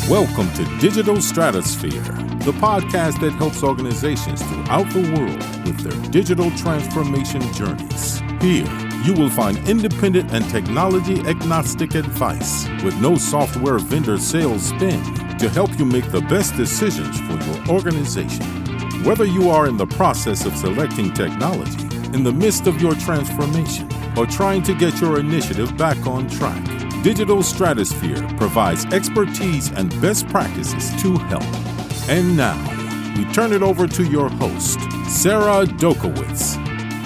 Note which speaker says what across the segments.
Speaker 1: Welcome to Digital Stratosphere, the podcast that helps organizations throughout the world with their digital transformation journeys. Here, you will find independent and technology-agnostic advice with no software vendor sales spin to help you make the best decisions for your organization. Whether you are in the process of selecting technology, in the midst of your transformation, or trying to get your initiative back on track, Digital Stratosphere provides expertise and best practices to help. And now, we turn it over to your host, Sarah Dokowitz.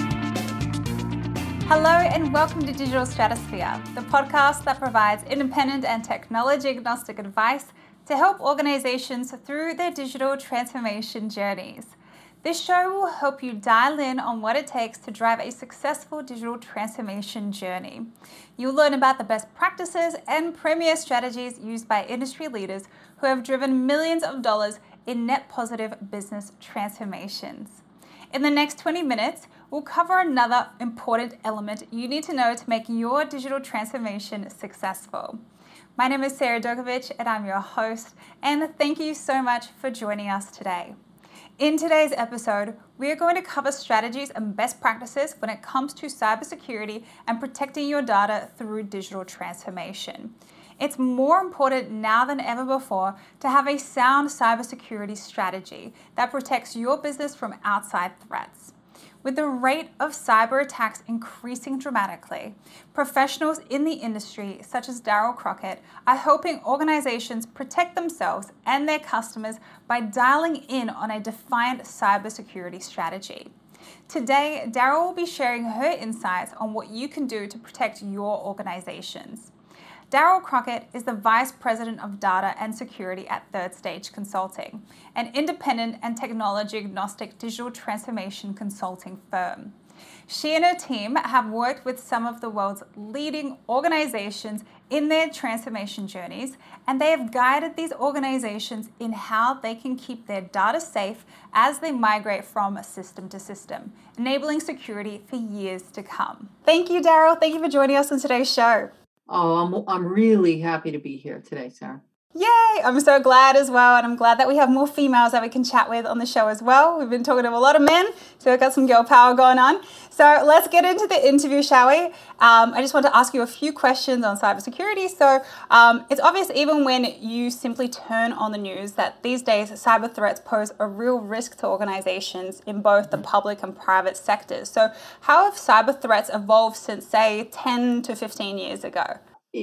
Speaker 2: Hello and welcome to Digital Stratosphere, the podcast that provides independent and technology-agnostic advice to help organizations through their digital transformation journeys. This show will help you dial in on what it takes to drive a successful digital transformation journey. You'll learn about the best practices and premier strategies used by industry leaders who have driven millions of dollars in net positive business transformations. In the next 20 minutes, we'll cover another important element you need to know to make your digital transformation successful. My name is Sarah Dokowitz and I'm your host, and thank you so much for joining us today. In today's episode, we are going to cover strategies and best practices when it comes to cybersecurity and protecting your data through digital transformation. It's more important now than ever before to have a sound cybersecurity strategy that protects your business from outside threats. With the rate of cyber attacks increasing dramatically, professionals in the industry, such as Darryl Crockett, are helping organizations protect themselves and their customers by dialing in on a defined cybersecurity strategy. Today, Darryl will be sharing her insights on what you can do to protect your organizations. Darryl Crockett is the Vice President of Data and Security at Third Stage Consulting, an independent and technology-agnostic digital transformation consulting firm. She and her team have worked with some of the world's leading organizations in their transformation journeys, and they have guided these organizations in how they can keep their data safe as they migrate from system to system, enabling security for years to come. Thank you, Darryl. Thank you for joining us on today's show.
Speaker 3: Oh, I'm really happy to be here today, Sarah.
Speaker 2: Yay! I'm so glad as well, and I'm glad that we have more females that we can chat with on the show as well. We've been talking to a lot of men, so we've got some girl power going on. So let's get into the interview, shall we? I just want to ask you a few questions on cybersecurity. So it's obvious even when you simply turn on the news that these days cyber threats pose a real risk to organizations in both the public and private sectors. So how have cyber threats evolved since, say, 10 to 15 years ago?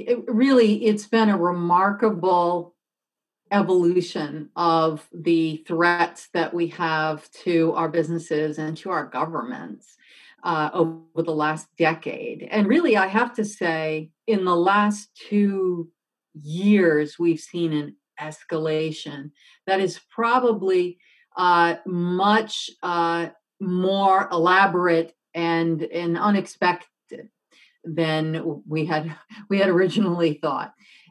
Speaker 3: It's been a remarkable evolution of the threats that we have to our businesses and to our governments over the last decade. And really, I have to say, in the last 2 years, we've seen an escalation that is probably much more elaborate and unexpected than we had originally thought.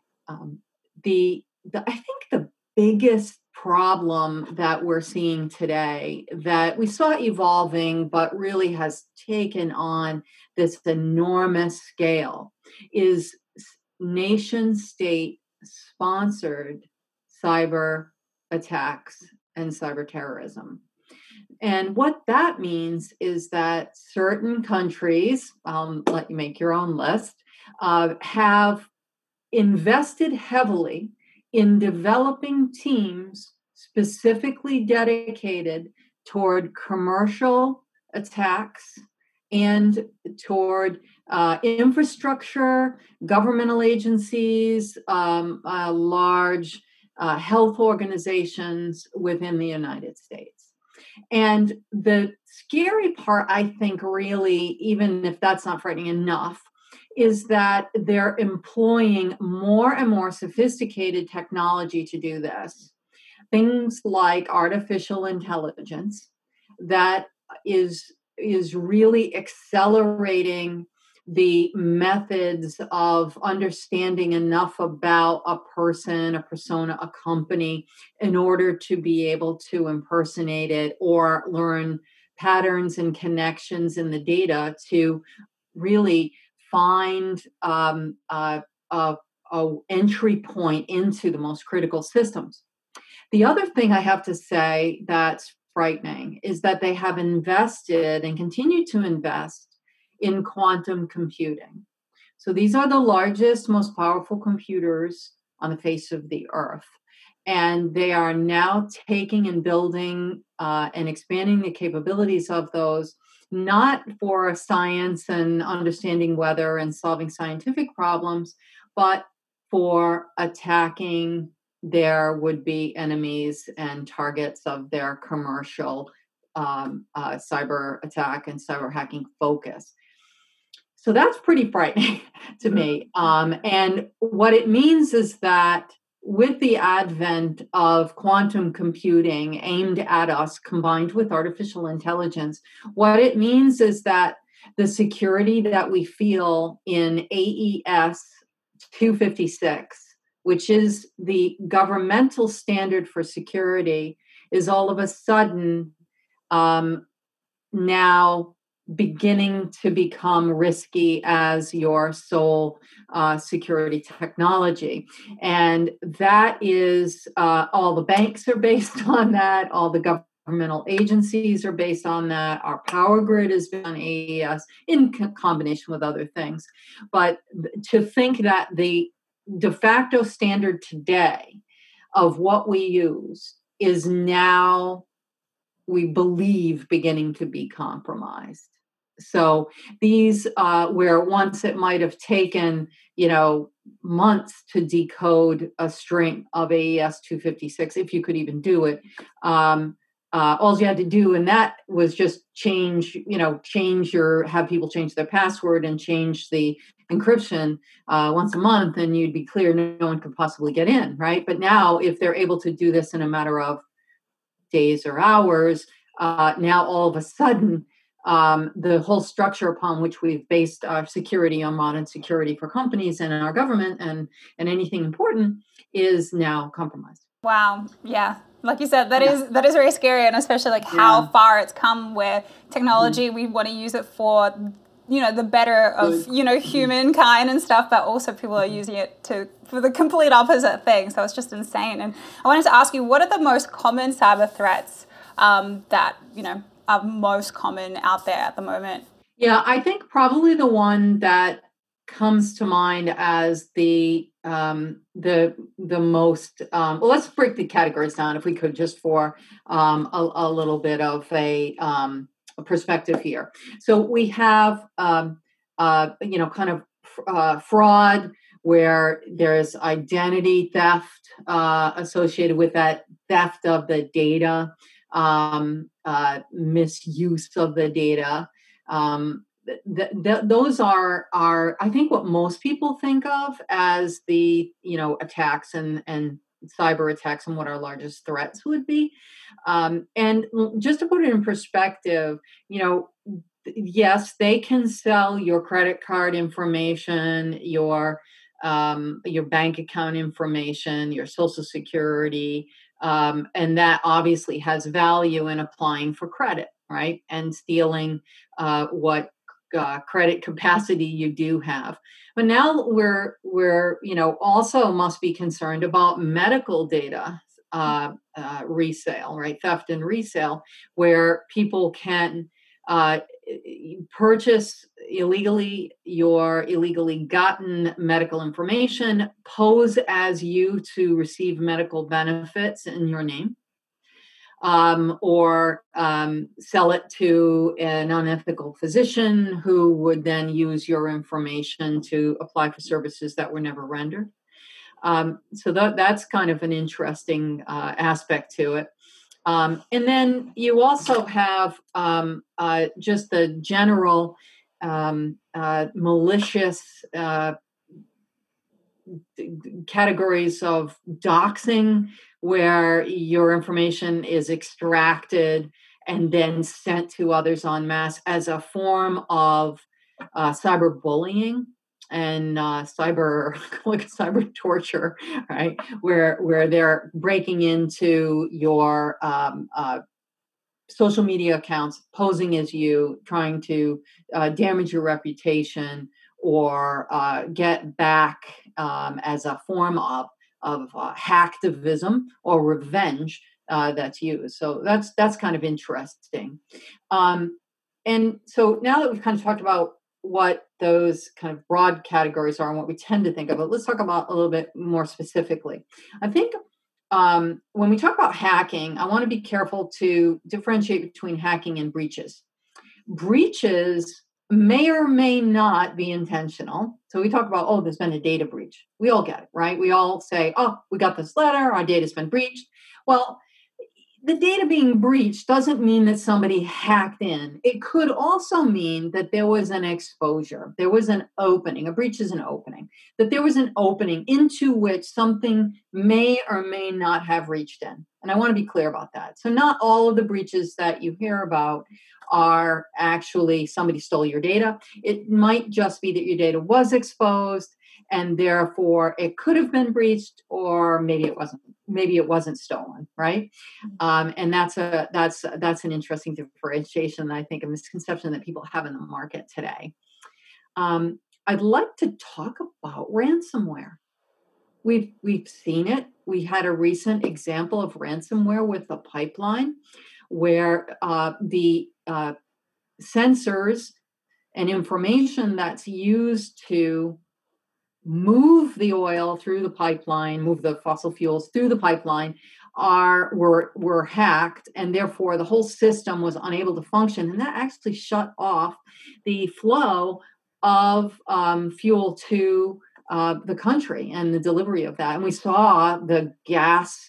Speaker 3: I think the biggest problem that we're seeing today that we saw evolving but really has taken on this enormous scale is nation-state sponsored cyber attacks and cyber terrorism. And what that means is that certain countries, I'll let you make your own list, have invested heavily in developing teams specifically dedicated toward commercial attacks and toward infrastructure, governmental agencies, large health organizations within the United States. And the scary part, I think, really, even if that's not frightening enough, is that they're employing more and more sophisticated technology to do this. Things like artificial intelligence that is really accelerating the methods of understanding enough about a person, a persona, a company, in order to be able to impersonate it or learn patterns and connections in the data to really find a a entry point into the most critical systems. The other thing I have to say that's frightening is that they have invested and continue to invest in quantum computing. So these are the largest, most powerful computers on the face of the earth. And they are now taking and building and expanding the capabilities of those, not for science and understanding weather and solving scientific problems, but for attacking their would-be enemies and targets of their commercial cyber attack and cyber hacking focus. So that's pretty frightening to me. And what it means is that with the advent of quantum computing aimed at us, combined with artificial intelligence, what it means is that the security that we feel in AES 256, which is the governmental standard for security, is all of a sudden now beginning to become risky as your sole security technology. And that is, all the banks are based on that, all the governmental agencies are based on that, our power grid is based on AES in combination with other things. But to think that the de facto standard today of what we use is now, we believe, beginning to be compromised. So these, where once it might have taken, months to decode a string of AES 256, if you could even do it, all you had to do, and that was just have people change their password and change the encryption once a month, and you'd be clear no one could possibly get in, right? But now, if they're able to do this in a matter of days or hours, now all of a sudden, the whole structure upon which we've based our security on modern security for companies and our government and anything important is now compromised.
Speaker 2: Wow. Yeah. Like you said, that is very scary, and especially like how far it's come where technology, we want to use it for, the better of, humankind and stuff, but also people are using it for the complete opposite thing. So it's just insane. And I wanted to ask you, what are the most common cyber threats that, are most common out there at the moment?
Speaker 3: Yeah, I think probably the one that comes to mind as the most, well, let's break the categories down if we could, just for a little bit of a perspective here. So we have kind of fraud, where there's identity theft associated with that, theft of the data, misuse of the data. Those are I think what most people think of as the attacks and cyber attacks, and what our largest threats would be. And just to put it in perspective, yes, they can sell your credit card information, your bank account information, your Social Security, and that obviously has value in applying for credit, right? And stealing what credit capacity you do have. But now we're also must be concerned about medical data resale, right? Theft and resale, where people can purchase illegally your illegally gotten medical information, pose as you to receive medical benefits in your name, or sell it to an unethical physician who would then use your information to apply for services that were never rendered. So that's kind of an interesting aspect to it. And then you also have just the general malicious categories of doxing, where your information is extracted and then sent to others en masse as a form of cyberbullying and cyber torture, right? Where they're breaking into your social media accounts, posing as you, trying to damage your reputation, or get back as a form of hacktivism or revenge that's used. So that's kind of interesting. And so now that we've kind of talked about what those kind of broad categories are and what we tend to think of, but let's talk about a little bit more specifically. I think when we talk about hacking, I want to be careful to differentiate between hacking and breaches. Breaches may or may not be intentional. So we talk about, there's been a data breach. We all get it, right? We all say, we got this letter, our data's been breached. Well, the data being breached doesn't mean that somebody hacked in. It could also mean that there was an exposure. There was an opening. A breach is an opening. That there was an opening into which something may or may not have reached in. And I want to be clear about that. So not all of the breaches that you hear about are actually somebody stole your data. It might just be that your data was exposed and therefore it could have been breached, or maybe it wasn't. Maybe it wasn't stolen, right? And that's an interesting differentiation. I think a misconception that people have in the market today. I'd like to talk about ransomware. We've seen it. We had a recent example of ransomware with the pipeline, where the sensors and information that's used to move the oil through the pipeline, move the fossil fuels through the pipeline, were hacked, and therefore the whole system was unable to function. And that actually shut off the flow of fuel to the country and the delivery of that. And we saw the gas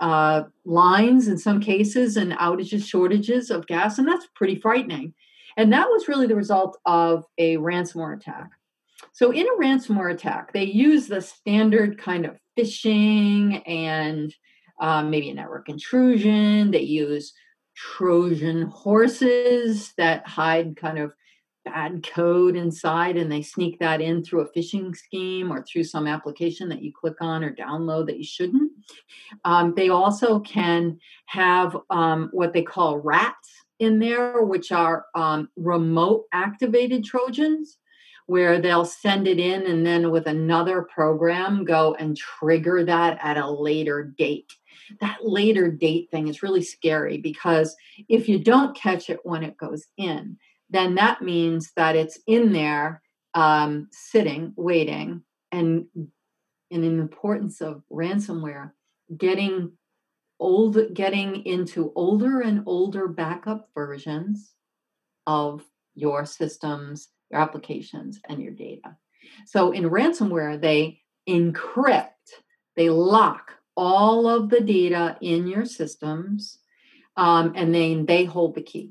Speaker 3: lines in some cases and outages, shortages of gas, and that's pretty frightening. And that was really the result of a ransomware attack. So in a ransomware attack, they use the standard kind of phishing and maybe a network intrusion. They use Trojan horses that hide kind of bad code inside, and they sneak that in through a phishing scheme or through some application that you click on or download that you shouldn't. They also can have what they call RATs in there, which are remote activated Trojans, where they'll send it in and then with another program go and trigger that at a later date. That later date thing is really scary, because if you don't catch it when it goes in, then that means that it's in there sitting, waiting. And in the importance of ransomware, getting into older and older backup versions of your systems, your applications, and your data. So in ransomware, they encrypt, they lock all of the data in your systems, and then they hold the key.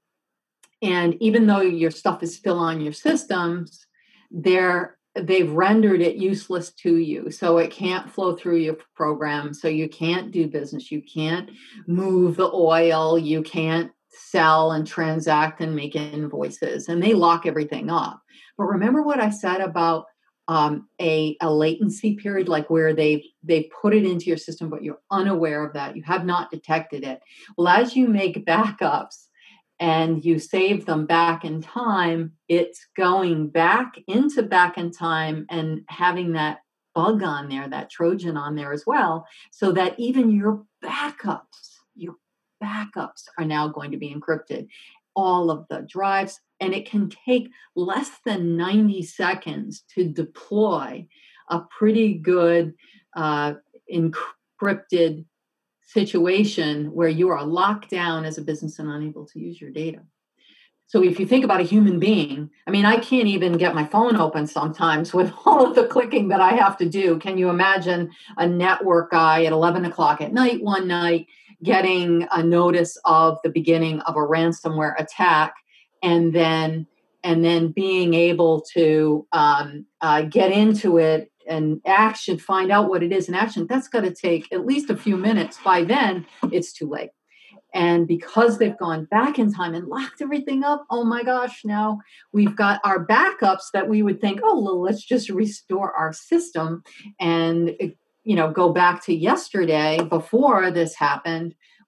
Speaker 3: And even though your stuff is still on your systems, they've rendered it useless to you. So it can't flow through your program. So you can't do business. You can't move the oil. You can't sell and transact and make invoices, and they lock everything up. But remember what I said about a latency period, like where they put it into your system, but you're unaware of that. You have not detected it. Well, as you make backups and you save them back in time, it's going back in time and having that bug on there, that Trojan on there as well, so that even your backups are now going to be encrypted. All of the drives, and it can take less than 90 seconds to deploy a pretty good encrypted situation where you are locked down as a business and unable to use your data. So if you think about a human being, I mean, I can't even get my phone open sometimes with all of the clicking that I have to do. Can you imagine a network guy at 11 o'clock at night one night getting a notice of the beginning of a ransomware attack, and then being able to get into it and action, find out what it is in action? That's going to take at least a few minutes. By then, it's too late. And because they've gone back in time and locked everything up, oh my gosh, now we've got our backups that we would think, let's just restore our system and go back to yesterday before this happened.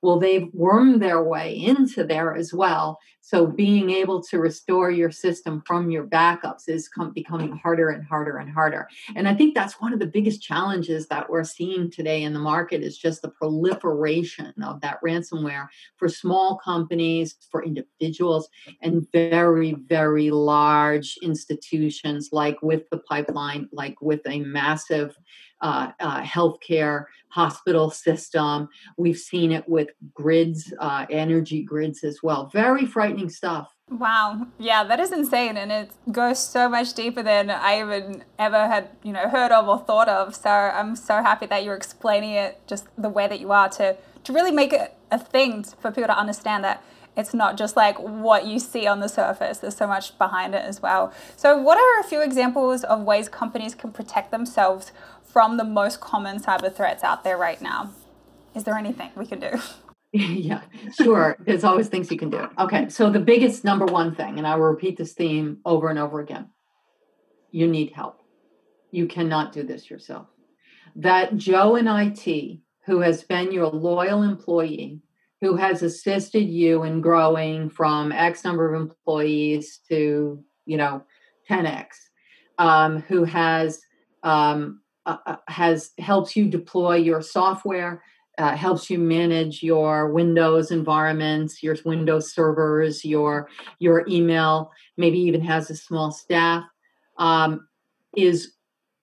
Speaker 3: Well, they've wormed their way into there as well. So being able to restore your system from your backups is becoming harder and harder and harder. And I think that's one of the biggest challenges that we're seeing today in the market is just the proliferation of that ransomware for small companies, for individuals, and very, very large institutions like with the pipeline, like with a massive healthcare hospital system. We've seen it with grids, energy grids as well. Very frightening stuff.
Speaker 2: Wow. Yeah, that is insane. And it goes so much deeper than I even ever had, heard of or thought of. So I'm so happy that you're explaining it just the way that you are to really make it a thing for people to understand that it's not just like what you see on the surface. There's so much behind it as well. So what are a few examples of ways companies can protect themselves from the most common cyber threats out there right now? Is there anything we can do?
Speaker 3: Yeah, sure. There's always things you can do. Okay, so the biggest number one thing, and I will repeat this theme over and over again, you need help. You cannot do this yourself. That Joe in IT, who has been your loyal employee, who has assisted you in growing from X number of employees to, 10X, who has helps you deploy your software, helps you manage your Windows environments, your Windows servers, your email, maybe even has a small staff, is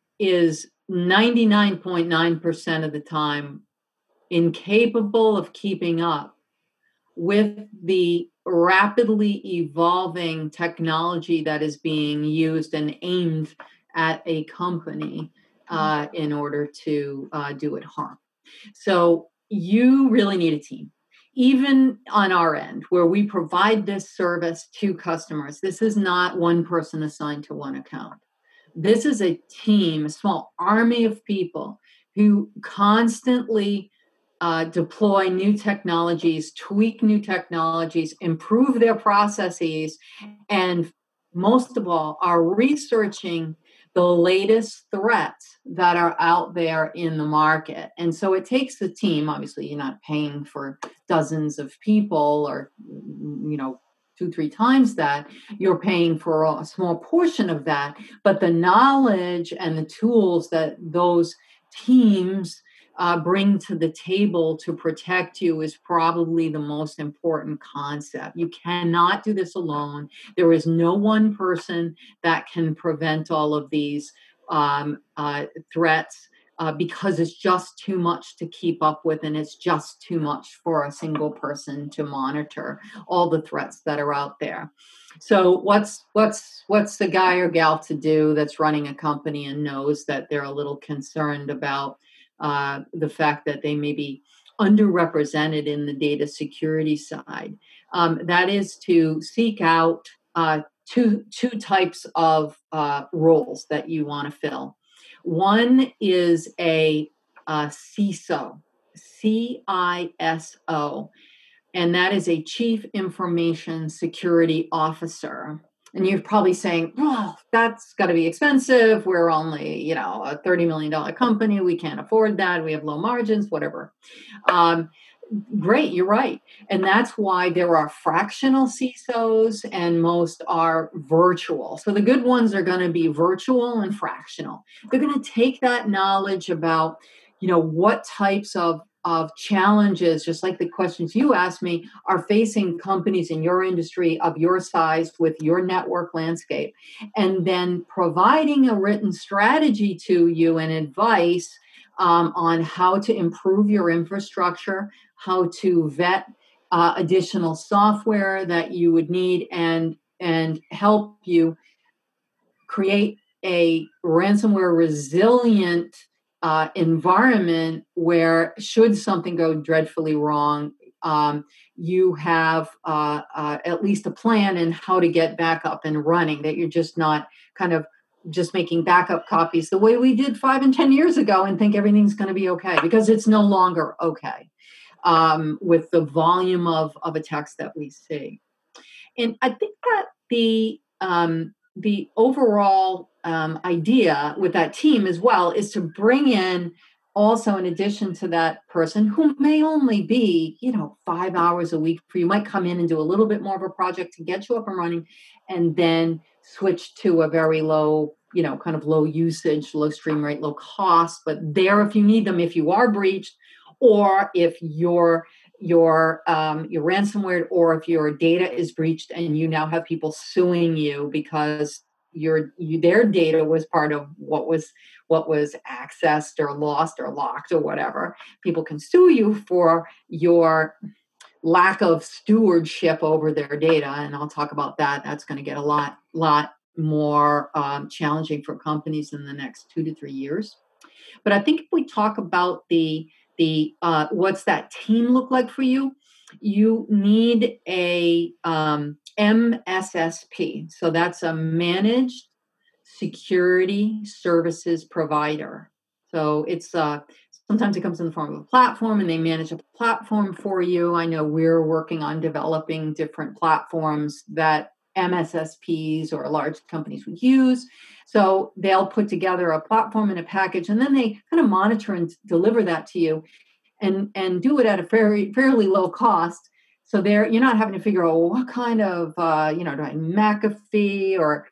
Speaker 3: 99.9% of the time incapable of keeping up with the rapidly evolving technology that is being used and aimed at a company in order to do it harm. So you really need a team. Even on our end, where we provide this service to customers, this is not one person assigned to one account. This is a team, a small army of people who constantly deploy new technologies, tweak new technologies, improve their processes, and most of all, are researching the latest threats that are out there in the market. And so it takes a team. Obviously, you're not paying for dozens of people or, 2-3 times that. You're paying for a small portion of that. But the knowledge and the tools that those teams bring to the table to protect you is probably the most important concept. You cannot do this alone. There is no one person that can prevent all of these threats because it's just too much to keep up with, and it's just too much for a single person to monitor all the threats that are out there. So what's the guy or gal to do that's running a company and knows that they're a little concerned about the fact that they may be underrepresented in the data security side? That is to seek out two types of roles that you want to fill. One is a CISO, CISO, and that is a Chief Information Security Officer. And you're probably saying, oh, that's got to be expensive. We're only, a $30 million company. We can't afford that. We have low margins, whatever. Great, you're right. And that's why there are fractional CISOs and most are virtual. So the good ones are going to be virtual and fractional. They're going to take that knowledge about, what types of challenges, just like the questions you asked me, are facing companies in your industry of your size with your network landscape, and then providing a written strategy to you and advice on how to improve your infrastructure, how to vet additional software that you would need, and help you create a ransomware resilient environment where, should something go dreadfully wrong, you have at least a plan in how to get back up and running, that you're just not kind of just making backup copies the way we did 5 and 10 years ago and think everything's going to be okay, because it's no longer okay with the volume of attacks that we see. And I think that the overall idea with that team as well is to bring in also, in addition to that person who may only be, 5 hours a week for you, might come in and do a little bit more of a project to get you up and running, and then switch to a very low, kind of low usage, low stream rate, low cost, but there if you need them, if you are breached, or if your ransomware, or if your data is breached and you now have people suing you because their data was part of what was accessed or lost or locked or whatever. People can sue you for your lack of stewardship over their data, and I'll talk about that. That's going to get a lot more challenging for companies in the next 2 to 3 years. But I think if we talk about the what's that team look like for you, you need a MSSP. So that's a managed security services provider. So it's sometimes it comes in the form of a platform, and they manage a platform for you. I know we're working on developing different platforms that MSSPs or large companies would use. So they'll put together a platform and a package, and then they kind of monitor and deliver that to you, and do it at a fairly low cost. So you're not having to figure out what kind of do I McAfee or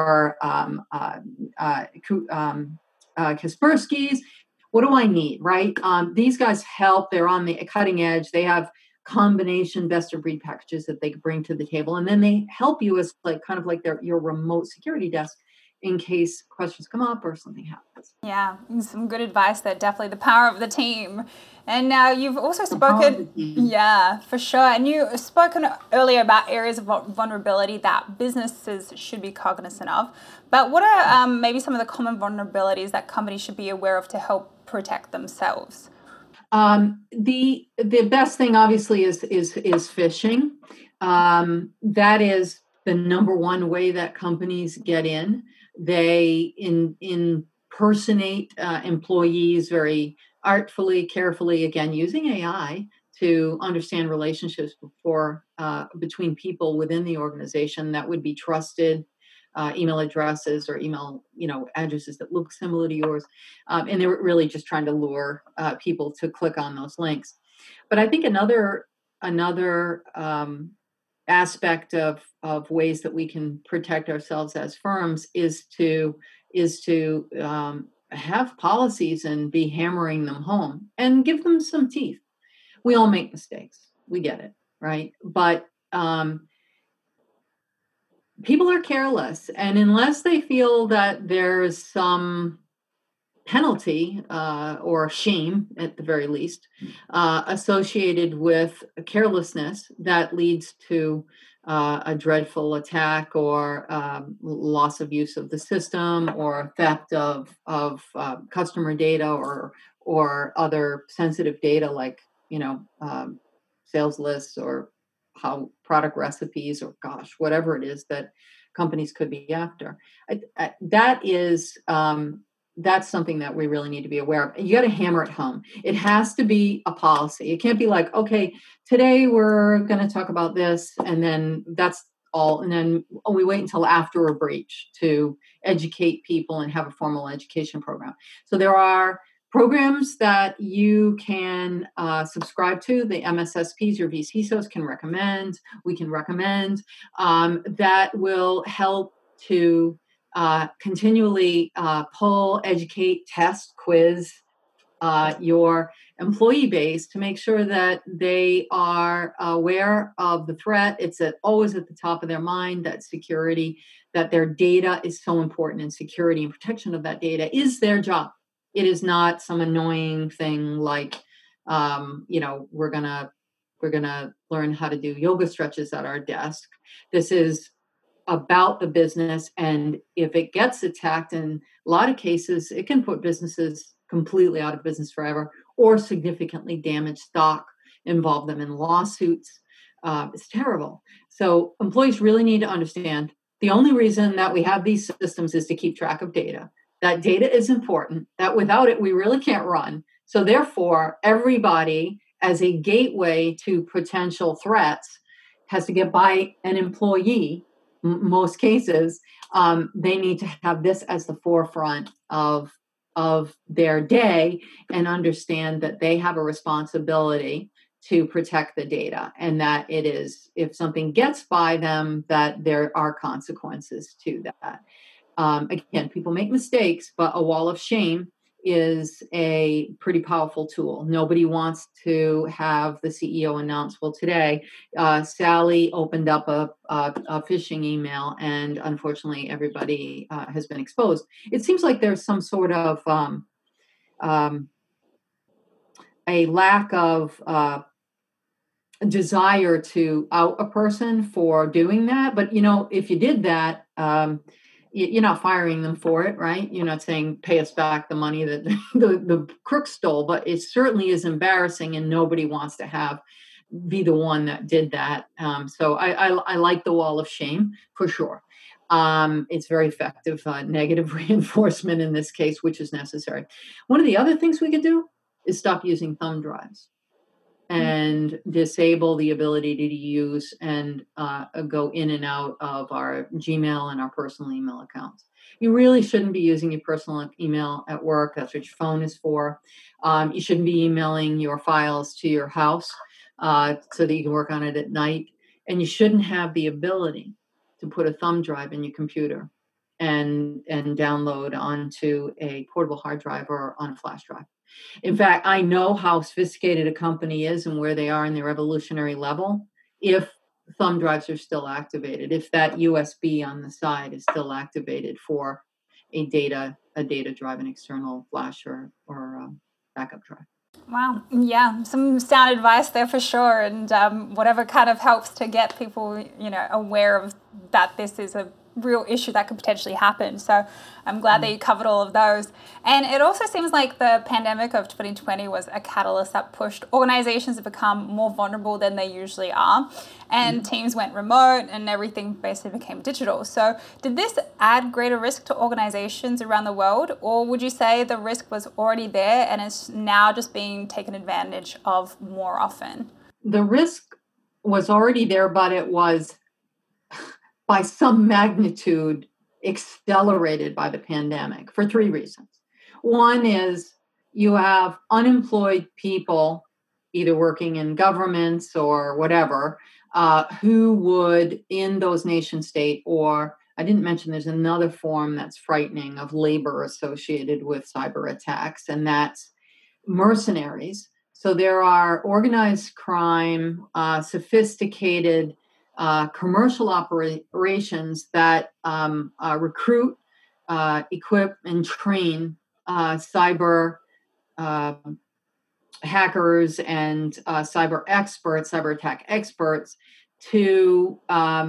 Speaker 3: Kaspersky's. What do I need, right? These guys help. They're on the cutting edge. They have combination best of breed packages that they bring to the table, and then they help you as kind of like your remote security desk in case questions come up or something happens.
Speaker 2: Yeah, some good advice there. Definitely the power of the team. And now you've also spoken, yeah, for sure. And you've spoken earlier about areas of vulnerability that businesses should be cognizant of. But what are maybe some of the common vulnerabilities that companies should be aware of to help protect themselves?
Speaker 3: The best thing, obviously, is phishing. That is the number one way that companies get in. They impersonate employees very artfully, carefully, again, using AI to understand relationships between people within the organization that would be trusted email addresses or email addresses that look similar to yours. And they were really just trying to lure people to click on those links. But I think another aspect of ways that we can protect ourselves as firms is to have policies and be hammering them home and give them some teeth. We all make mistakes. We get it, right? But people are careless, and unless they feel that there's some penalty or shame, at the very least, associated with carelessness that leads to a dreadful attack or loss of use of the system or theft of customer data or other sensitive data like sales lists or how product recipes or whatever it is that companies could be after. That's something that we really need to be aware of. You got to hammer it home. It has to be a policy. It can't be like, okay, today we're going to talk about this, and then that's all. And then we wait until after a breach to educate people and have a formal education program. So there are programs that you can subscribe to. The MSSPs, your vCISOs can recommend. We can recommend that will help to continually poll, educate, test, quiz your employee base to make sure that they are aware of the threat. It's always at the top of their mind, that security, that their data is so important, and security and protection of that data is their job. It is not some annoying thing like, we're gonna learn how to do yoga stretches at our desk. This is about the business, and if it gets attacked, in a lot of cases, it can put businesses completely out of business forever or significantly damage stock, involve them in lawsuits. It's terrible. So employees really need to understand the only reason that we have these systems is to keep track of data. That data is important, that without it, we really can't run. So therefore, everybody as a gateway to potential threats has to get by an employee. Most cases, they need to have this as the forefront of of their day and understand that they have a responsibility to protect the data, and that it is, if something gets by them, that there are consequences to that. Again, people make mistakes, but a wall of shame is a pretty powerful tool. Nobody wants to have the CEO announce, well, today, Sally opened up a phishing email, and unfortunately, everybody has been exposed. It seems like there's some sort of a lack of desire to out a person for doing that. But, if you did that, you're not firing them for it, right? You're not saying, pay us back the money that the crook stole, but it certainly is embarrassing, and nobody wants to be the one that did that. So I like the wall of shame for sure. It's very effective negative reinforcement in this case, which is necessary. One of the other things we could do is stop using thumb drives and disable the ability to use and go in and out of our Gmail and our personal email accounts. You really shouldn't be using your personal email at work. That's what your phone is for. You shouldn't be emailing your files to your house so that you can work on it at night. And you shouldn't have the ability to put a thumb drive in your computer and download onto a portable hard drive or on a flash drive. In fact, I know how sophisticated a company is and where they are in their evolutionary level if thumb drives are still activated, if that USB on the side is still activated for a data drive, an external flash or backup drive.
Speaker 2: Wow. Yeah, some sound advice there for sure. And whatever kind of helps to get people, aware of that this is a real issue that could potentially happen. So I'm glad that you covered all of those. And it also seems like the pandemic of 2020 was a catalyst that pushed organizations to become more vulnerable than they usually are. And teams went remote and everything basically became digital. So did this add greater risk to organizations around the world? Or would you say the risk was already there and is now just being taken advantage of more often?
Speaker 3: The risk was already there, but it was by some magnitude accelerated by the pandemic for three reasons. One is you have unemployed people, either working in governments or whatever, who would, in those nation state, or I didn't mention there's another form that's frightening of labor associated with cyber attacks, and that's mercenaries. So there are organized crime, sophisticated commercial operations that recruit, equip, and train cyber hackers and cyber attack experts to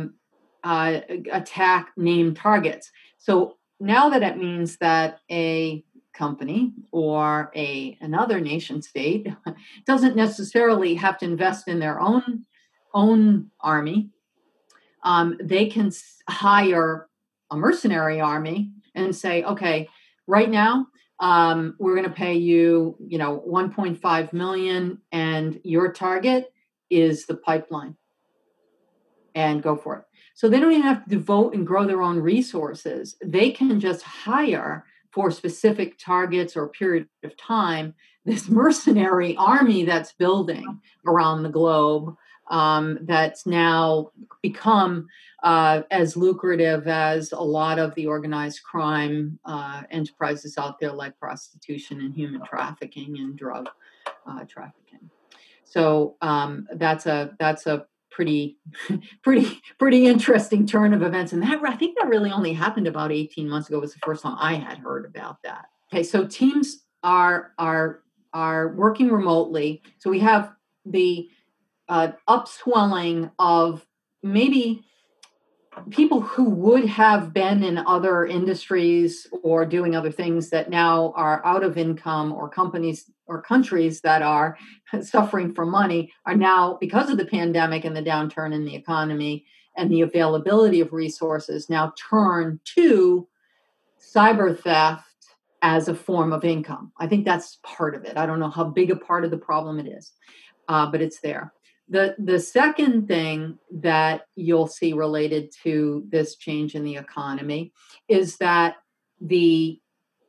Speaker 3: attack named targets. So now that it means that a company or another nation state doesn't necessarily have to invest in their own army. They can hire a mercenary army and say, okay, right now we're going to pay you, $1.5 million, and your target is the pipeline, and go for it. So they don't even have to devote and grow their own resources. They can just hire for specific targets or a period of time this mercenary army that's building around the globe. That's now become as lucrative as a lot of the organized crime enterprises out there, like prostitution and human trafficking and drug trafficking. So that's a pretty interesting turn of events, and I think that really only happened about 18 months ago. Was the first time I had heard about that. Okay, so teams are working remotely. So we have the upswelling of maybe people who would have been in other industries or doing other things that now are out of income, or companies or countries that are suffering for money are now, because of the pandemic and the downturn in the economy and the availability of resources, now turn to cyber theft as a form of income. I think that's part of it. I don't know how big a part of the problem it is, but it's there. The second thing that you'll see related to this change in the economy is that the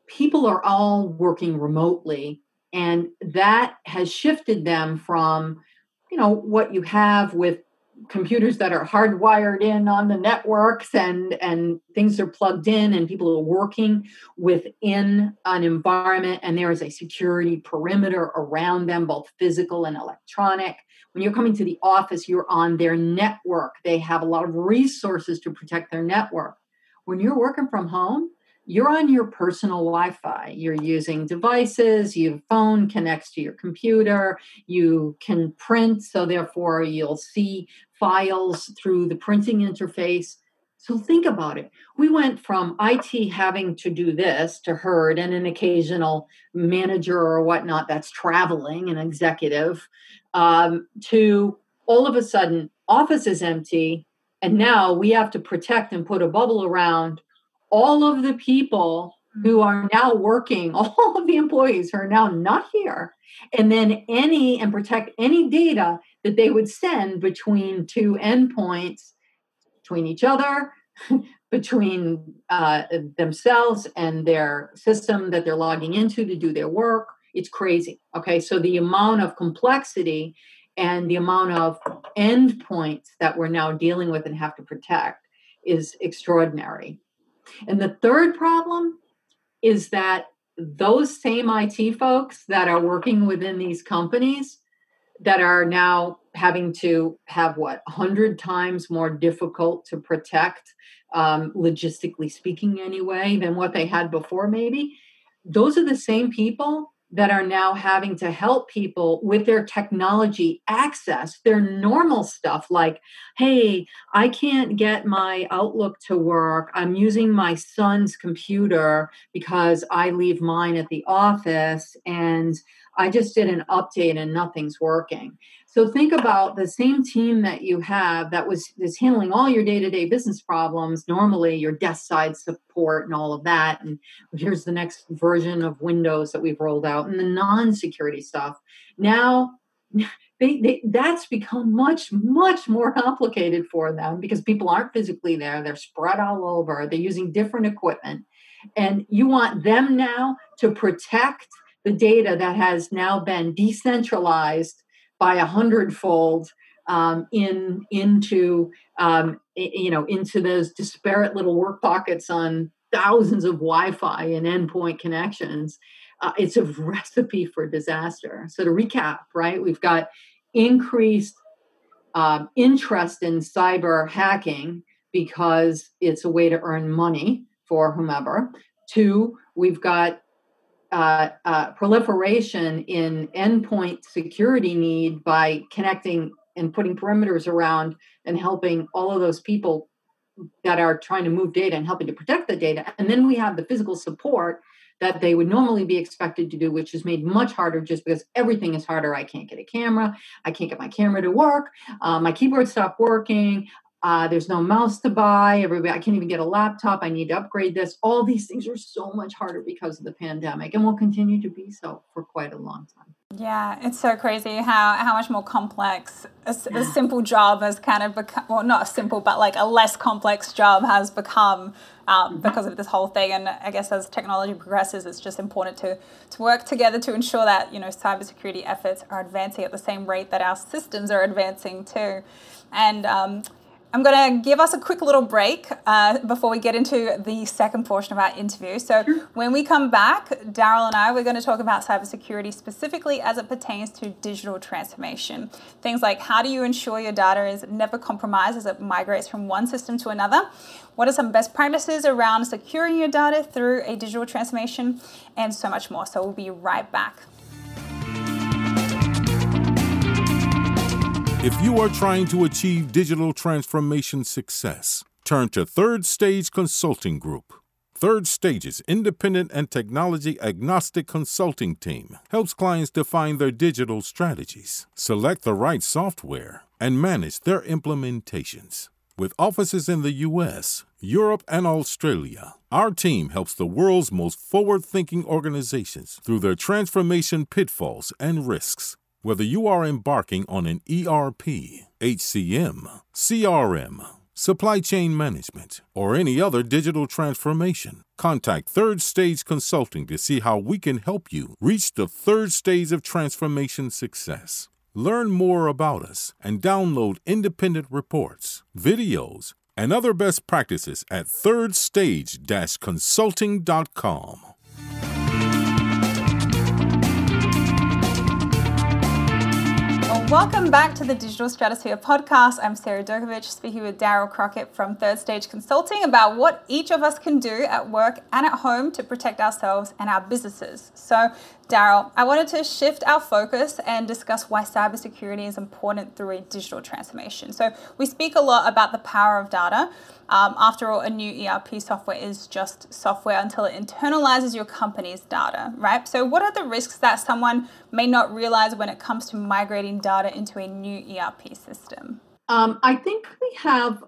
Speaker 3: people are all working remotely, and that has shifted them from, what you have with computers that are hardwired in on the networks and things are plugged in and people are working within an environment and there is a security perimeter around them, both physical and electronic. When you're coming to the office, you're on their network. They have a lot of resources to protect their network. When you're working from home, you're on your personal Wi-Fi. You're using devices, your phone connects to your computer, you can print, so therefore you'll see files through the printing interface. So think about it. We went from IT having to do this to Herd and an occasional manager or whatnot that's traveling, an executive, to all of a sudden office is empty, and now we have to protect and put a bubble around all of the people who are now working, all of the employees who are now not here, and then protect any data that they would send between two endpoints, between each other, between themselves and their system that they're logging into to do their work. It's crazy. Okay, so the amount of complexity and the amount of endpoints that we're now dealing with and have to protect is extraordinary. And the third problem is that those same IT folks that are working within these companies that are now having to have 100 times more difficult to protect, logistically speaking anyway, than what they had before maybe. Those are the same people that are now having to help people with their technology access their normal stuff like, hey, I can't get my Outlook to work. I'm using my son's computer because I leave mine at the office and I just did an update and nothing's working. So think about the same team that you have that is handling all your day-to-day business problems, normally your desk side support and all of that. And here's the next version of Windows that we've rolled out and the non-security stuff. Now, that's become much, much more complicated for them because people aren't physically there. They're spread all over. They're using different equipment. And you want them now to protect the data that has now been decentralized by 100-fold into those disparate little work pockets on thousands of Wi-Fi and endpoint connections. It's a recipe for disaster. So to recap, right, we've got increased interest in cyber hacking because it's a way to earn money for whomever. 2, we've got proliferation in endpoint security need by connecting and putting perimeters around and helping all of those people that are trying to move data and helping to protect the data. And then we have the physical support that they would normally be expected to do, which is made much harder just because everything is harder. I can't get a camera. I can't get my camera to work. My keyboard stopped working. There's no mouse to buy. I can't even get a laptop. I need to upgrade this. All these things are so much harder because of the pandemic and will continue to be so for quite a long time.
Speaker 2: Yeah, it's so crazy how much more complex a simple job has kind of become, well, not simple, but like a less complex job has become because of this whole thing. And I guess as technology progresses, it's just important to work together to ensure that, cybersecurity efforts are advancing at the same rate that our systems are advancing too. And I'm going to give us a quick little break before we get into the second portion of our interview. So when we come back, Daryl and I, we're going to talk about cybersecurity specifically as it pertains to digital transformation. Things like how do you ensure your data is never compromised as it migrates from one system to another? What are some best practices around securing your data through a digital transformation? And so much more. So we'll be right back.
Speaker 1: If you are trying to achieve digital transformation success, turn to Third Stage Consulting Group. Third Stage's independent and technology-agnostic consulting team helps clients define their digital strategies, select the right software, and manage their implementations. With offices in the U.S., Europe, and Australia, our team helps the world's most forward-thinking organizations through their transformation pitfalls and risks. Whether you are embarking on an ERP, HCM, CRM, supply chain management, or any other digital transformation. Contact Third Stage Consulting to see how we can help you reach the third stage of transformation success. Learn more about us and download independent reports, videos, and other best practices at thirdstage-consulting.com.
Speaker 2: Welcome back to the Digital Stratosphere podcast. I'm Sarah Durkovic, speaking with Daryl Crockett from Third Stage Consulting about what each of us can do at work and at home to protect ourselves and our businesses. So, Daryl, I wanted to shift our focus and discuss why cybersecurity is important through a digital transformation. So, we speak a lot about the power of data. After all, a new ERP software is just software until it internalizes your company's data, right? So what are the risks that someone may not realize when it comes to migrating data into a new ERP system?
Speaker 3: I think we have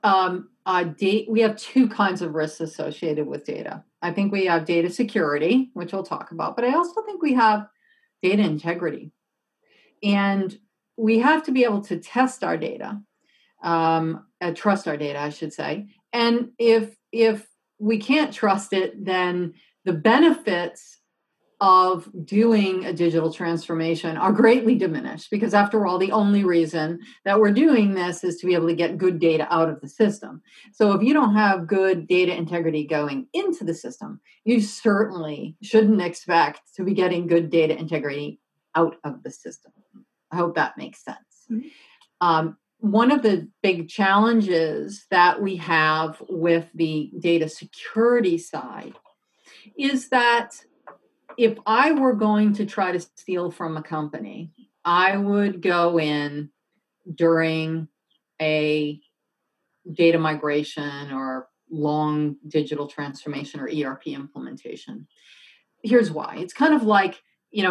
Speaker 3: we have two kinds of risks associated with data. I think we have data security, which we'll talk about, but I also think we have data integrity. And we have to be able to test our data, trust our data, I should say. And if we can't trust it, then the benefits of doing a digital transformation are greatly diminished, because after all, the only reason that we're doing this is to be able to get good data out of the system. So if you don't have good data integrity going into the system, you certainly shouldn't expect to be getting good data integrity out of the system. I hope that makes sense. Mm-hmm. One of the big challenges that we have with the data security side is that if I were going to try to steal from a company, I would go in during a data migration or long digital transformation or ERP implementation. Here's why. It's kind of like,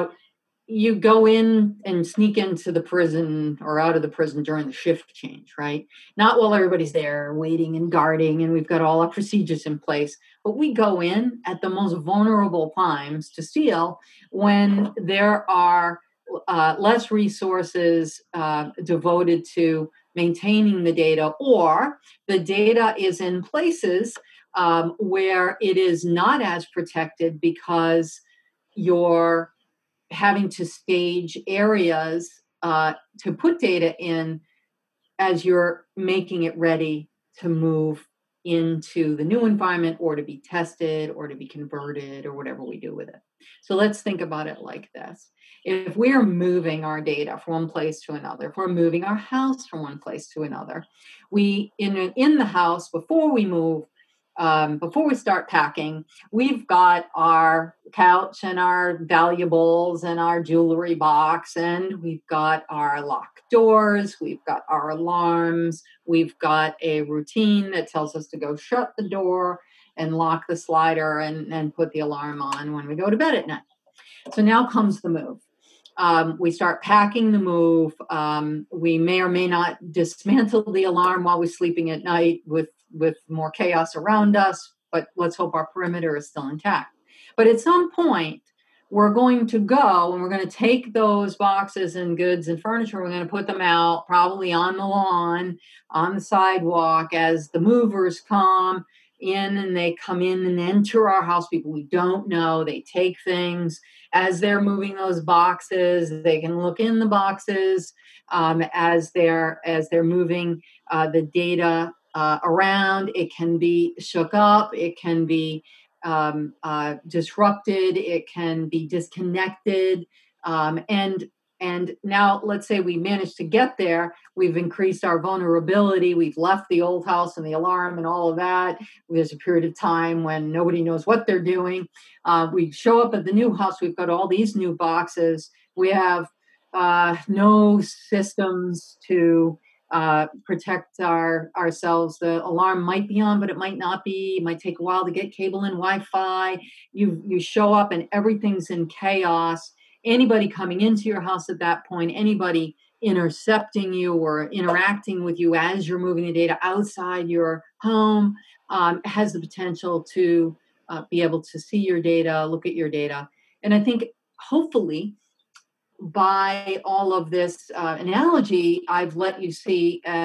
Speaker 3: you go in and sneak into the prison or out of the prison during the shift change, right? Not while everybody's there waiting and guarding and we've got all our procedures in place, but we go in at the most vulnerable times to steal when there are less resources devoted to maintaining the data, or the data is in places where it is not as protected because you're having to stage areas to put data in as you're making it ready to move into the new environment or to be tested or to be converted or whatever we do with it. So let's think about it like this. If we're moving our data from one place to another, if we're moving our house from one place to another, we in the house, before we move, before we start packing, we've got our couch and our valuables and our jewelry box, and we've got our locked doors, we've got our alarms, we've got a routine that tells us to go shut the door and lock the slider and put the alarm on when we go to bed at night. So now comes the move. We start packing the move. We may or may not dismantle the alarm while we're sleeping at night with more chaos around us, but let's hope our perimeter is still intact. But at some point, we're going to go and we're going to take those boxes and goods and furniture, we're going to put them out, probably on the lawn, on the sidewalk, as the movers come in and they come in and enter our house. People we don't know, they take things. As they're moving those boxes, they can look in the boxes as they're moving the data around. It can be shook up. It can be disrupted. It can be disconnected. And now let's say we managed to get there. We've increased our vulnerability. We've left the old house and the alarm and all of that. There's a period of time when nobody knows what they're doing. We show up at the new house. We've got all these new boxes. We have no systems to protect ourselves. The alarm might be on, but it might not be. It might take a while to get cable and Wi-Fi. You show up and everything's in chaos. Anybody coming into your house at that point, anybody intercepting you or interacting with you as you're moving the data outside your home has the potential to be able to see your data, look at your data. And I think hopefully by all of this analogy, I've let you see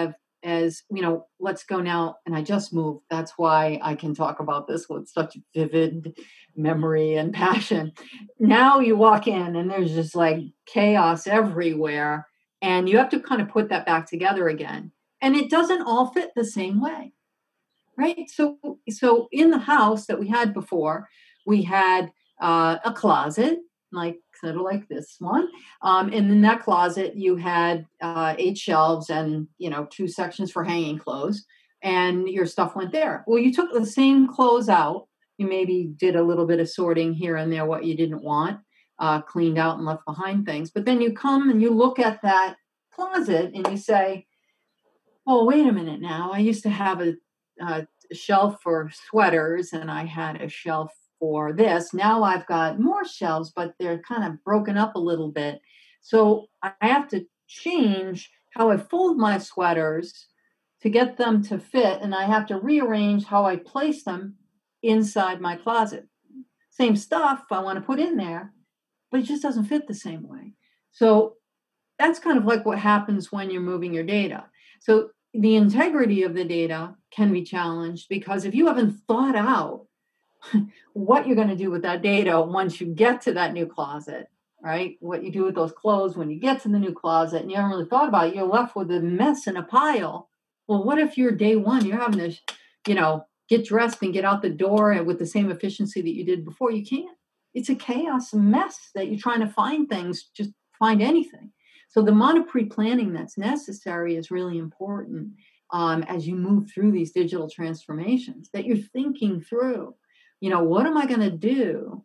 Speaker 3: as let's go now. And I just moved. That's why I can talk about this with such vivid memory and passion. Now you walk in and there's just like chaos everywhere. And you have to kind of put that back together again. And it doesn't all fit the same way. Right. So in the house that we had before, we had a closet, like sort of like this one. And in that closet, you had 8 shelves and, 2 sections for hanging clothes, and your stuff went there. Well, you took the same clothes out. You maybe did a little bit of sorting here and there, what you didn't want, cleaned out and left behind things. But then you come and you look at that closet and you say, oh, wait a minute now. I used to have a shelf for sweaters and I had a shelf for this. Now I've got more shelves, but they're kind of broken up a little bit. So I have to change how I fold my sweaters to get them to fit. And I have to rearrange how I place them inside my closet. Same stuff I want to put in there, but it just doesn't fit the same way. So that's kind of like what happens when you're moving your data. So the integrity of the data can be challenged because if you haven't thought out what you're going to do with that data once you get to that new closet, right? What you do with those clothes when you get to the new closet and you haven't really thought about it, you're left with a mess and a pile. Well, what if you're day one, you're having to, get dressed and get out the door and with the same efficiency that you did before? You can't. It's a chaos, a mess that you're trying to find things, just find anything. So the amount of pre-planning that's necessary is really important as you move through these digital transformations, that you're thinking through, what am I going to do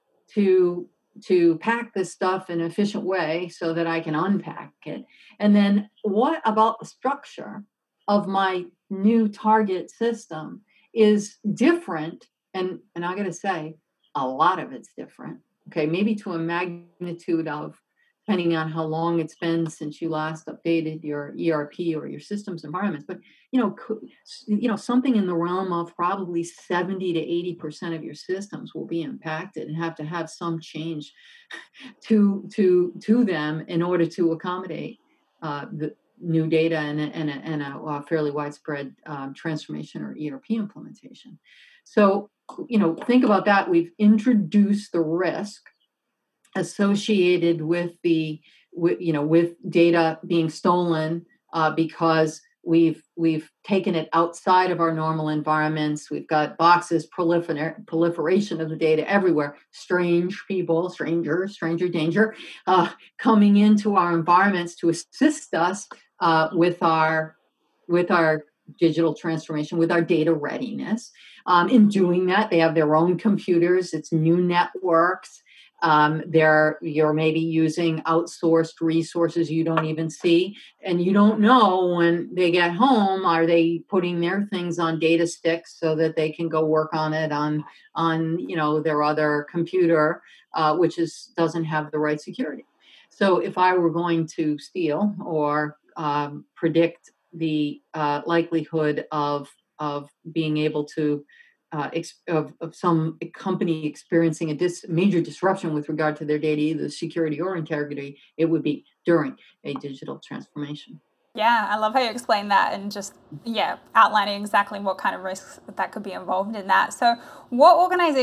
Speaker 3: to pack this stuff in an efficient way so that I can unpack it? And then what about the structure of my new target system is different? And I got to say, a lot of it's different. Okay, maybe to a magnitude of, depending on how long it's been since you last updated your ERP or your systems environments. But, something in the realm of probably 70 to 80% of your systems will be impacted and have to have some change to them in order to accommodate the new data and a fairly widespread transformation or ERP implementation. So, think about that. We've introduced the risk associated with with data being stolen because we've taken it outside of our normal environments. We've got boxes, proliferation of the data everywhere. Strange people, stranger danger, coming into our environments to assist us with our digital transformation, with our data readiness. In doing that, they have their own computers. It's new networks. You're maybe using outsourced resources you don't even see, and you don't know when they get home, are they putting their things on data sticks so that they can go work on it on their other computer, which doesn't have the right security. So if I were going to steal or predict the likelihood of being able to of some company experiencing a major disruption with regard to their data, either security or integrity, it would be during a digital transformation.
Speaker 2: Yeah, I love how you explain that and just, outlining exactly what kind of risks that could be involved in that. So what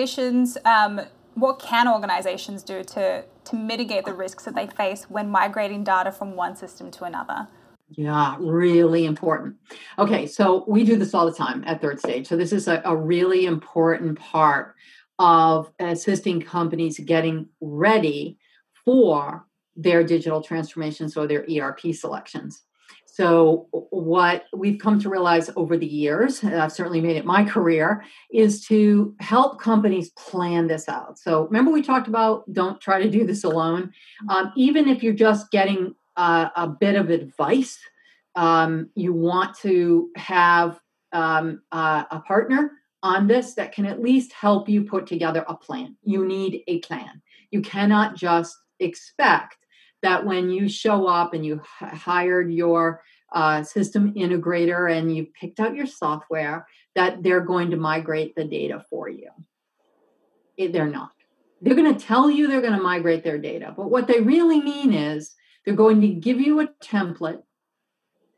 Speaker 2: can organizations do to mitigate the risks that they face when migrating data from one system to another?
Speaker 3: Yeah, really important. Okay, so we do this all the time at Third Stage. So this is a really important part of assisting companies getting ready for their digital transformations or their ERP selections. So what we've come to realize over the years, and I've certainly made it my career, is to help companies plan this out. So remember we talked about don't try to do this alone. Even if you're just getting a bit of advice, you want to have a partner on this that can at least help you put together a plan. You need a plan. You cannot just expect that when you show up and you hired your system integrator and you picked out your software, that they're going to migrate the data for you. They're not. They're going to tell you they're going to migrate their data, but what they really mean is they're going to give you a template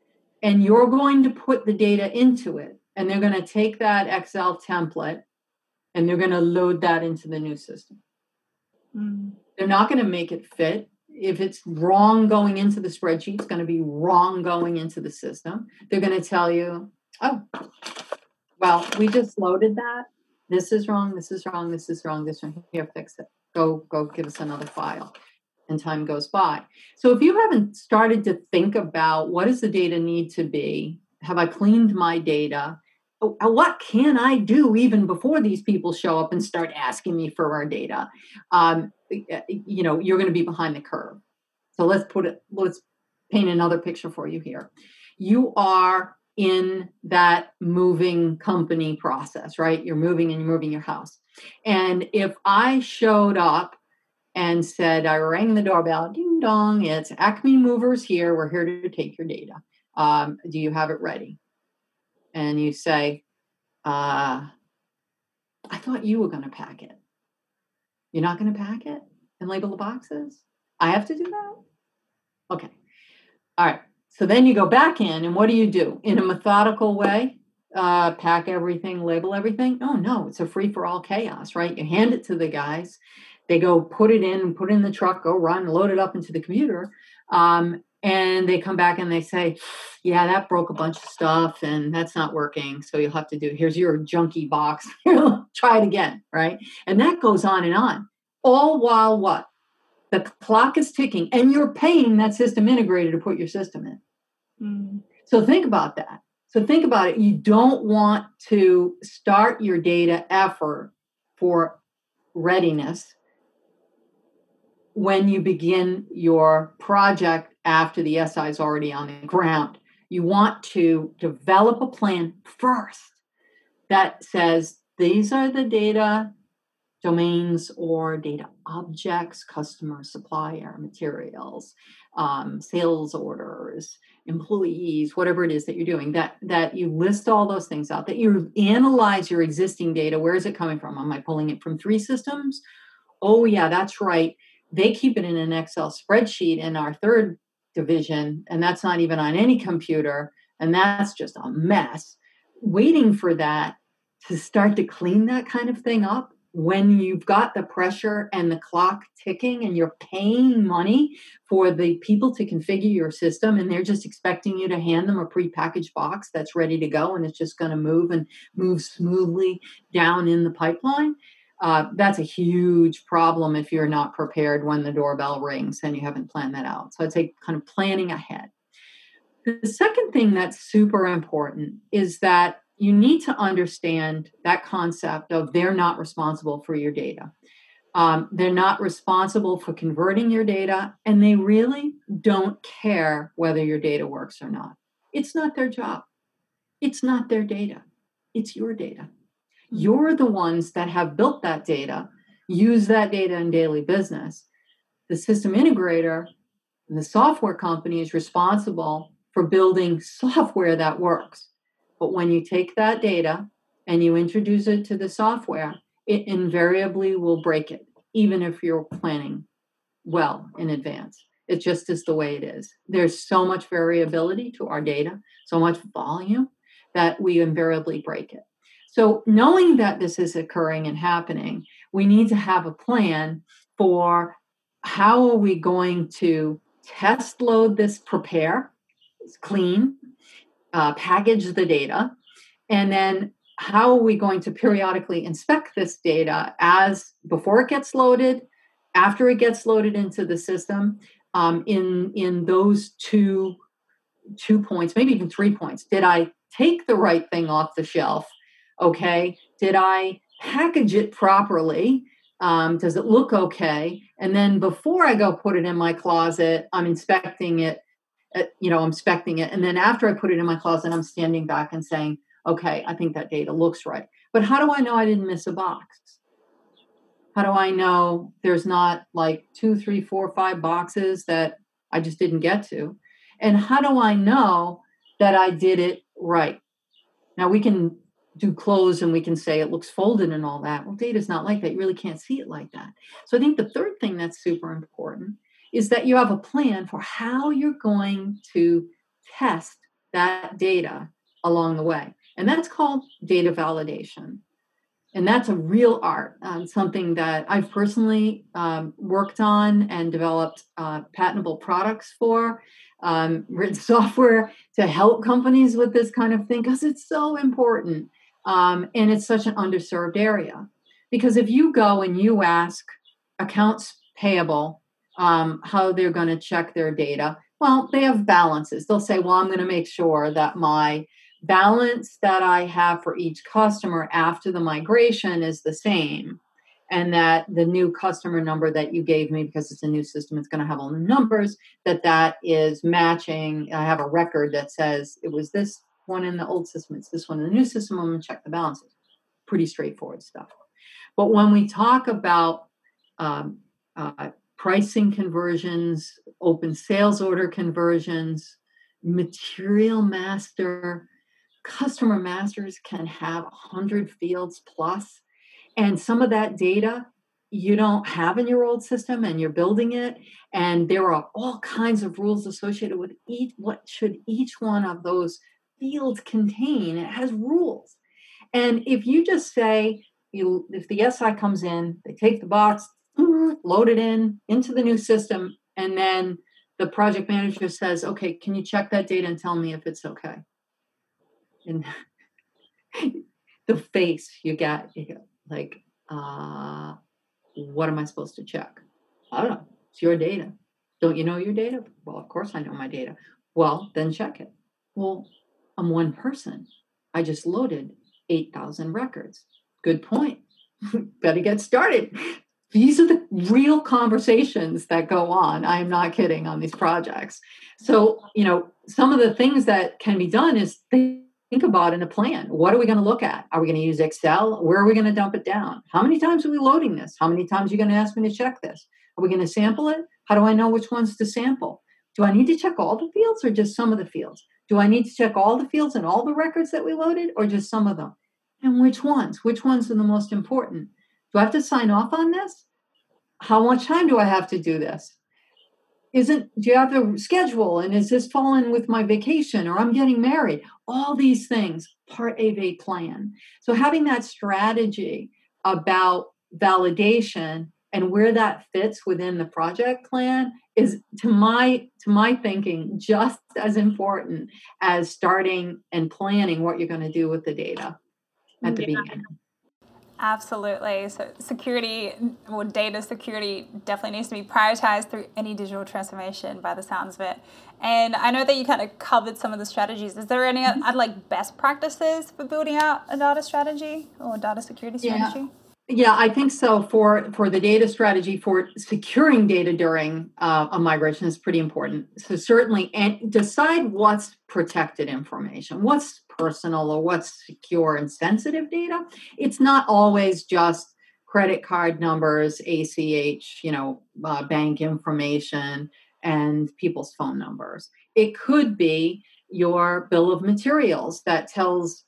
Speaker 3: and you're going to put the data into it, and they're going to take that Excel template and they're going to load that into the new system. They're not going to make it fit. If it's wrong going into the spreadsheet, it's going to be wrong going into the system. They're going to tell you, oh, well, we just loaded that. This is wrong, this is wrong, this is wrong, this one. Here, fix it. Go give us another file. And time goes by. So if you haven't started to think about what does the data need to be, have I cleaned my data? What can I do even before these people show up and start asking me for our data? You're going to be behind the curve. So let's paint another picture for you here. You are in that moving company process, right? You're moving and you're moving your house. And if I showed up and said, I rang the doorbell, ding dong, it's Acme Movers here. We're here to take your data. Do you have it ready? And you say, I thought you were going to pack it. You're not going to pack it and label the boxes? I have to do that? Okay. All right. So then you go back in, and what do? In a methodical way, pack everything, label everything? Oh, no, it's a free-for-all chaos, right? You hand it to the guys. They go put it in the truck, go run, load it up into the computer. And they come back and they say, yeah, that broke a bunch of stuff and that's not working. So you'll have to here's your junky box. Try it again, right? And that goes on and on. All while what? The clock is ticking and you're paying that system integrator to put your system in. So think about that. So think about it. You don't want to start your data effort for readiness when you begin your project after the SI is already on the ground. You want to develop a plan first that says these are the data domains or data objects, customer, supplier, materials, sales orders, employees, whatever it is that you're doing, that you list all those things out, that you analyze your existing data. Where is it coming from? Am I pulling it from 3 systems? Oh, yeah, that's right. They keep it in an Excel spreadsheet in our 3rd division, and that's not even on any computer, and that's just a mess. Waiting for that to start to clean that kind of thing up when you've got the pressure and the clock ticking and you're paying money for the people to configure your system, and they're just expecting you to hand them a prepackaged box that's ready to go and it's just going to move smoothly down in the pipeline. That's a huge problem if you're not prepared when the doorbell rings and you haven't planned that out. So I'd say kind of planning ahead. The second thing that's super important is that you need to understand that concept of they're not responsible for your data. They're not responsible for converting your data, and they really don't care whether your data works or not. It's not their job. It's not their data. It's your data. You're the ones that have built that data, use that data in daily business. The system integrator, the software company, is responsible for building software that works. But when you take that data and you introduce it to the software, it invariably will break it, even if you're planning well in advance. It just is the way it is. There's so much variability to our data, so much volume, that we invariably break it. So knowing that this is occurring and happening, we need to have a plan for how are we going to test load this, prepare, clean, package the data, and then how are we going to periodically inspect this data as before it gets loaded, after it gets loaded into the system, in those two points, maybe even 3 points. Did I take the right thing off the shelf? Okay. Did I package it properly? Does it look okay? And then before I go put it in my closet, I'm inspecting it. And then after I put it in my closet, I'm standing back and saying, okay, I think that data looks right. But how do I know I didn't miss a box? How do I know there's not like 2, 3, 4, 5 boxes that I just didn't get to? And how do I know that I did it right? Now we can do close and we can say it looks folded and all that. Well, data's not like that. You really can't see it like that. So I think the third thing that's super important is that you have a plan for how you're going to test that data along the way. And that's called data validation. And that's a real art, something that I've personally worked on and developed patentable products for, written software to help companies with this kind of thing, because it's so important. And it's such an underserved area. Because if you go and you ask accounts payable how they're going to check their data, well, they have balances. They'll say, well, I'm going to make sure that my balance that I have for each customer after the migration is the same, and that the new customer number that you gave me, because it's a new system, it's going to have all the numbers, that is matching. I have a record that says it was this one in the old system, it's this one in the new system. I'm going to check the balances. Pretty straightforward stuff. But when we talk about pricing conversions, open sales order conversions, material master, customer masters can have 100 fields plus, and some of that data you don't have in your old system and you're building it, and there are all kinds of rules associated with what should each one of those fields contain. It has rules. And if you just say, if the SI comes in, they take the box, load it into the new system, and then the project manager says, okay, can you check that data and tell me if it's okay? And the face you get like, what am I supposed to check? I don't know. It's your data. Don't you know your data? Well, of course I know my data. Well, then check it. Well, I'm one person. I just loaded 8,000 records. Good point. Better get started. These are the real conversations that go on. I am not kidding, on these projects. So, some of the things that can be done is think about in a plan. What are we going to look at? Are we going to use Excel? Where are we going to dump it down? How many times are we loading this? How many times are you going to ask me to check this? Are we going to sample it? How do I know which ones to sample? Do I need to check all the fields or just some of the fields? Do I need to check all the fields and all the records that we loaded, or just some of them? And which ones? Which ones are the most important? Do I have to sign off on this? How much time do I have to do this? Do you have a schedule? And is this falling with my vacation, or I'm getting married? All these things, part of a plan. So having that strategy about validation and where that fits within the project plan is, to my thinking, just as important as starting and planning what you're going to do with the data at the beginning.
Speaker 2: Absolutely. So security, or data security, definitely needs to be prioritized through any digital transformation, by the sounds of it. And I know that you kind of covered some of the strategies. Is there any best practices for building out a data strategy or data security strategy?
Speaker 3: Yeah, I think so. For the data strategy, for securing data during a migration is pretty important. So certainly, and decide what's protected information, what's personal or what's secure and sensitive data. It's not always just credit card numbers, ACH, bank information, and people's phone numbers. It could be your bill of materials that tells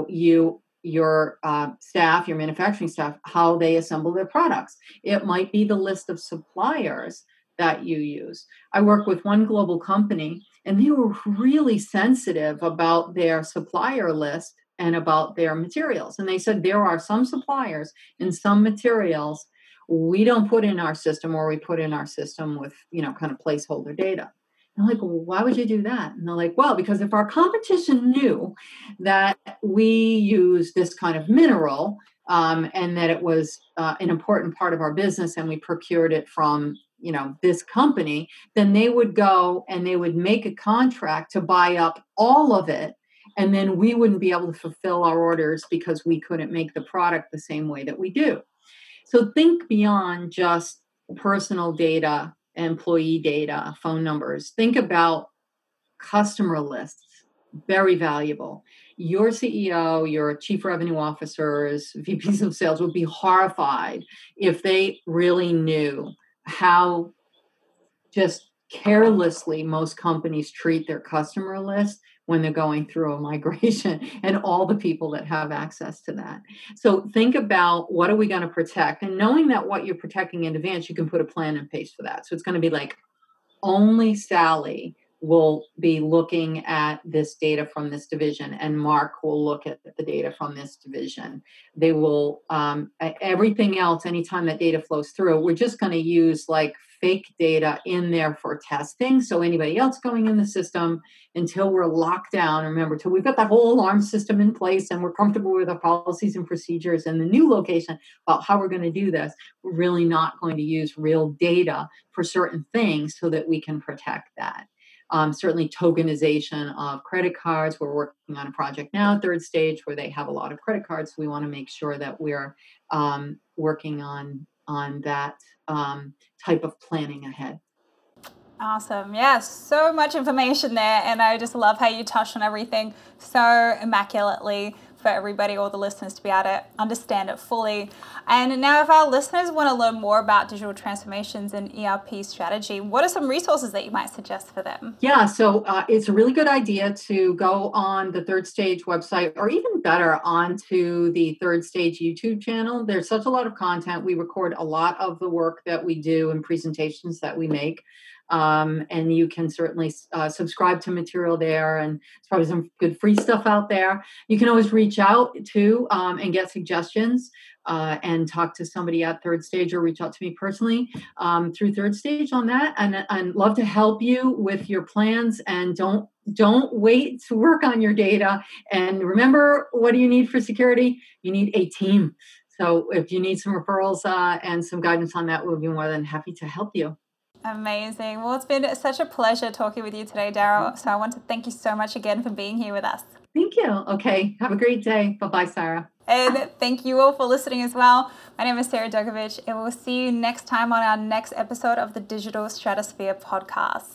Speaker 3: your staff, your manufacturing staff, how they assemble their products. It might be the list of suppliers that you use. I work with one global company, and they were really sensitive about their supplier list and about their materials. And they said there are some suppliers and some materials we don't put in our system, or we put in our system with, kind of placeholder data. I'm like, well, why would you do that? And they're like, well, because if our competition knew that we use this kind of mineral and that it was an important part of our business and we procured it from, this company, then they would go and they would make a contract to buy up all of it. And then we wouldn't be able to fulfill our orders because we couldn't make the product the same way that we do. So think beyond just personal data, employee data, phone numbers. Think about customer lists, very valuable. Your CEO, your chief revenue officers, VPs of sales would be horrified if they really knew how just carelessly most companies treat their customer list when they're going through a migration, and all the people that have access to that. So think about, what are we going to protect? And knowing that what you're protecting in advance, you can put a plan in place for that. So it's going to be like, only Sally will be looking at this data from this division, and Mark will look at the data from this division. They will, everything else, anytime that data flows through, we're just going to use like fake data in there for testing. So anybody else going in the system, until we're locked down, remember, till we've got that whole alarm system in place and we're comfortable with the policies and procedures and the new location about how we're going to do this, we're really not going to use real data for certain things so that we can protect that. Certainly tokenization of credit cards. We're working on a project now, third stage, where they have a lot of credit cards. We want to make sure that we're working on that type of planning ahead.
Speaker 2: Awesome. Yeah, so much information there. And I just love how you touched on everything so immaculately for everybody, all the listeners, to be able to understand it fully. And now if our listeners want to learn more about digital transformations and ERP strategy, what are some resources that you might suggest for them?
Speaker 3: Yeah, so it's a really good idea to go on the Third Stage website, or even better, onto the Third Stage YouTube channel. There's such a lot of content. We record a lot of the work that we do and presentations that we make. And you can certainly subscribe to material there, and there's probably some good free stuff out there. You can always reach out to and get suggestions and talk to somebody at Third Stage, or reach out to me personally through Third Stage on that. And love to help you with your plans. And don't wait to work on your data. And remember, what do you need for security? You need a team. So if you need some referrals and some guidance on that, we'll be more than happy to help you.
Speaker 2: Amazing. Well, it's been such a pleasure talking with you today, Daryl. So I want to thank you so much again for being here with us.
Speaker 3: Thank you. Okay. Have a great day. Bye-bye, Sarah.
Speaker 2: And thank you all for listening as well. My name is Sarah Dogovich, and we'll see you next time on our next episode of the Digital Stratosphere podcast.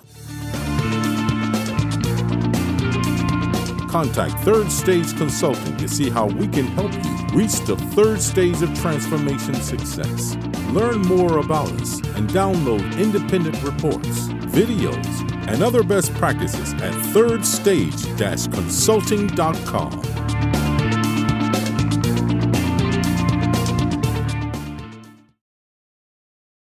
Speaker 1: Contact Third Stage Consulting to see how we can help you reach the third stage of transformation success. Learn more about us and download independent reports, videos, and other best practices at thirdstage-consulting.com.